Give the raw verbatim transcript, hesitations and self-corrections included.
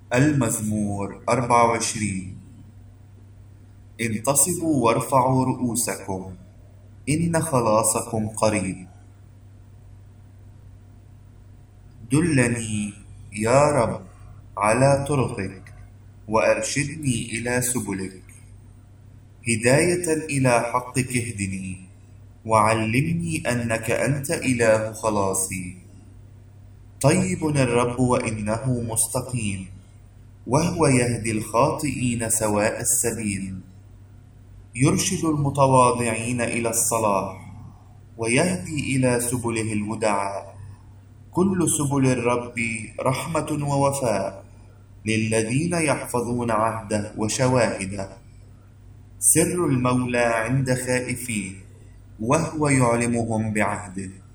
المزمور أربعة وعشرين. انتصبوا وارفعوا رؤوسكم، إن خلاصكم قريب. دلني يا رب على طرقك، وأرشدني إلى سبلك. هداية إلى حقك اهدني، وعلمني أنك أنت إله خلاصي. طيب الرب وإنه مستقيم، وهو يهدي الخاطئين سواء السبيل. يرشد المتواضعين إلى الصلاح، ويهدي إلى سبله الودعاء. كل سبل الرب رحمة ووفاء للذين يحفظون عهده وشواهده. سر المولى عند خائفيه، وهو يعلمهم بعهده.